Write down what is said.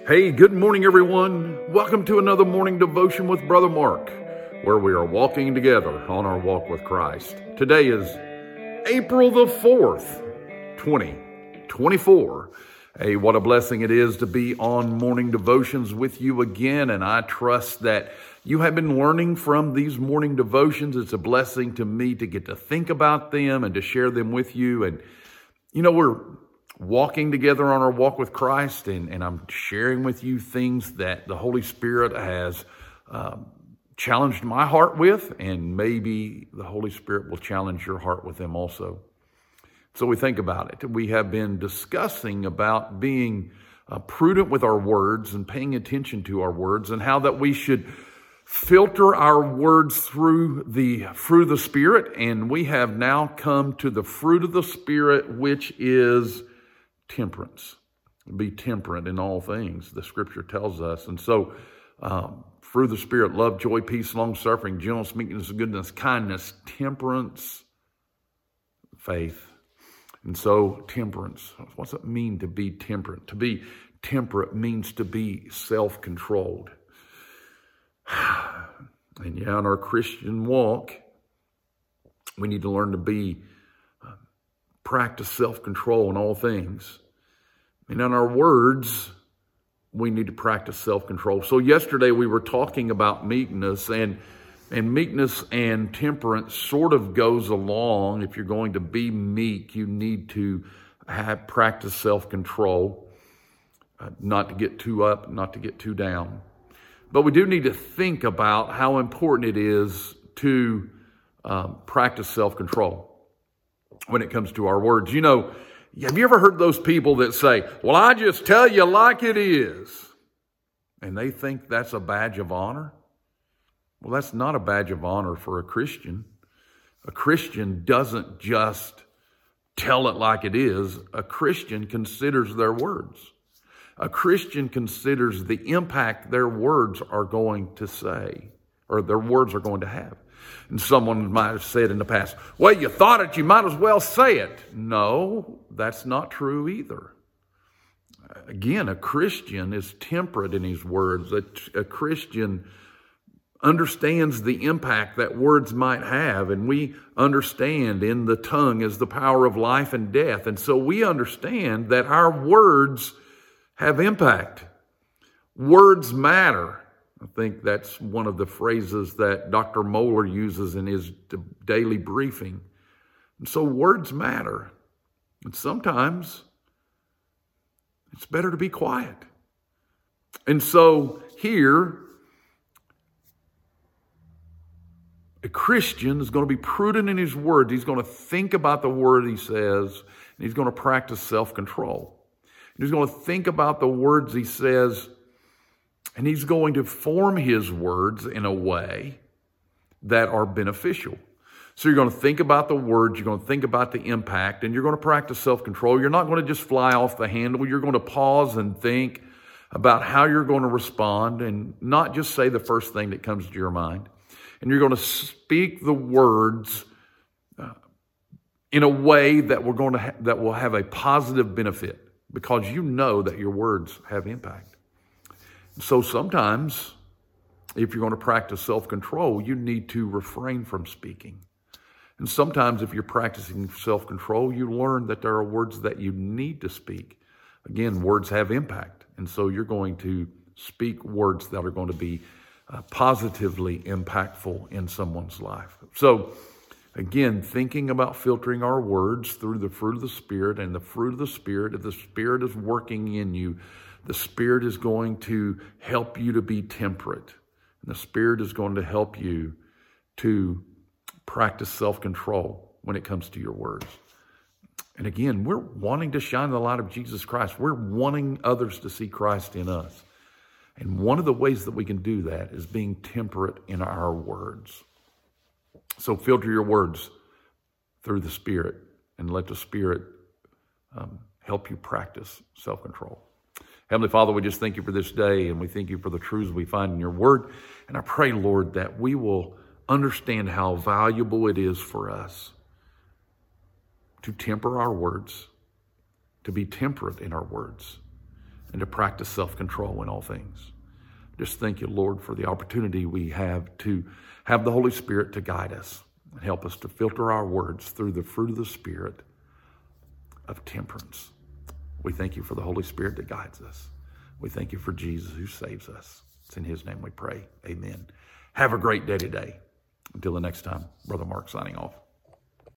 Hey, good morning, everyone. Welcome to another morning devotion with Brother Mark, where we are walking together on our walk with Christ. Today is April the 4th, 2024. Hey, what a blessing it is to be on morning devotions with you again, and I trust that you have been learning from these morning devotions. It's a blessing to me to get to think about them and to share them with you. And, we're walking together on our walk with Christ, and I'm sharing with you things that the Holy Spirit has challenged my heart with, and maybe the Holy Spirit will challenge your heart with them also. So we think about it. We have been discussing about being prudent with our words and paying attention to our words, and how that we should filter our words through the fruit of the Spirit. And we have now come to the fruit of the Spirit, which is temperance. Be temperate in all things, the Scripture tells us. And so, fruit of the Spirit: love, joy, peace, long-suffering, gentleness, meekness, goodness, kindness, temperance, faith. And so, temperance. What's it mean to be temperate? To be temperate means to be self-controlled. And in our Christian walk, we need to learn to practice self-control in all things. And in our words, we need to practice self-control. So yesterday we were talking about meekness, and meekness and temperance sort of goes along. If you're going to be meek, you need to practice self-control, not to get too up, not to get too down. But we do need to think about how important it is to practice self-control when it comes to our words. Have you ever heard those people that say, "Well, I just tell you like it is," and they think that's a badge of honor? Well, that's not a badge of honor for a Christian. A Christian doesn't just tell it like it is. A Christian considers their words. A Christian considers the impact their words are going to say, or their words are going to have. And someone might have said in the past, "Well, you thought it, you might as well say it." No, that's not true either. Again, a Christian is temperate in his words. A Christian understands the impact that words might have, and we understand in the tongue is the power of life and death. And so we understand that our words have impact. Words matter. I think that's one of the phrases that Dr. Moeller uses in his daily briefing. And so words matter. And sometimes it's better to be quiet. And so here, a Christian is going to be prudent in his words. He's going to think about the word he says, and he's going to practice self-control. He's going to think about the words he says, and he's going to form his words in a way that are beneficial. So you're going to think about the words, you're going to think about the impact, and you're going to practice self-control. You're not going to just fly off the handle. You're going to pause and think about how you're going to respond, and not just say the first thing that comes to your mind. And you're going to speak the words in a way that that will have a positive benefit, because you know that your words have impact. So sometimes, if you're going to practice self-control, you need to refrain from speaking. And sometimes if you're practicing self-control, you learn that there are words that you need to speak. Again, words have impact. And so you're going to speak words that are going to be positively impactful in someone's life. So again, thinking about filtering our words through the fruit of the Spirit, and the fruit of the Spirit, if the Spirit is working in you, the Spirit is going to help you to be temperate. And the Spirit is going to help you to practice self-control when it comes to your words. And again, we're wanting to shine the light of Jesus Christ. We're wanting others to see Christ in us. And one of the ways that we can do that is being temperate in our words. So filter your words through the Spirit, and let the Spirit help you practice self-control. Heavenly Father, we just thank you for this day, and we thank you for the truths we find in your word. And I pray, Lord, that we will understand how valuable it is for us to temper our words, to be temperate in our words, and to practice self-control in all things. Just thank you, Lord, for the opportunity we have to have the Holy Spirit to guide us and help us to filter our words through the fruit of the Spirit of temperance. We thank you for the Holy Spirit that guides us. We thank you for Jesus who saves us. It's in his name we pray. Amen. Have a great day today. Until the next time, Brother Mark signing off.